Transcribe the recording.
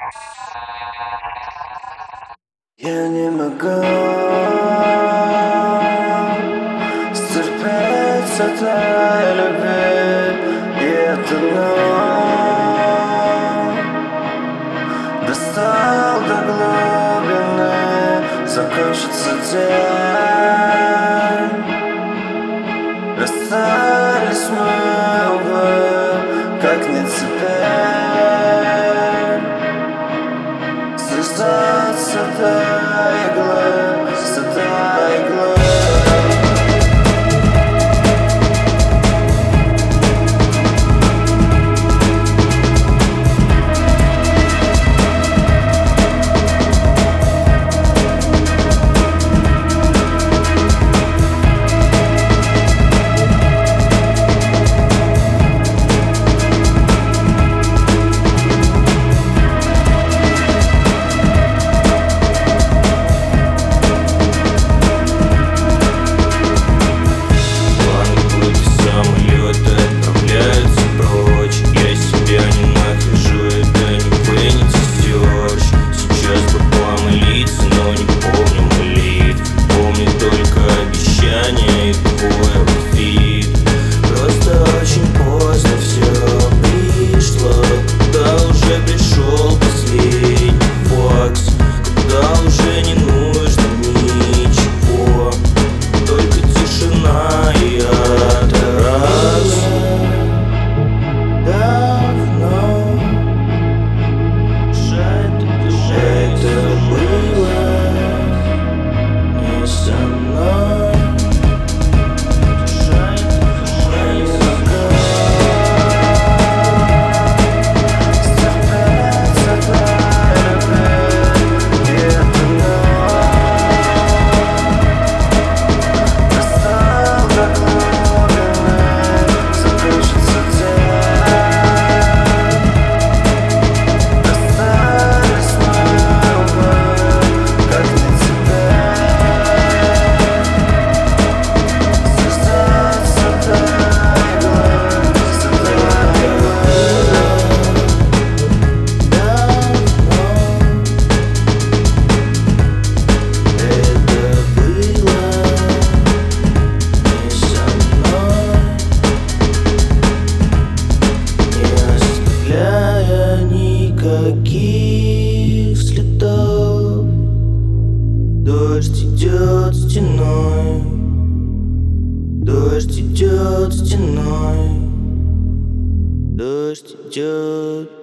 Я не могу стерпеть этой любви, и это достал до глубины. Закончится день, расстались мы, увы, как не теперь слезать с этой иглы, с этой иглы. Никаких следов. Дождь идет стеной, дождь идет стеной, дождь идет.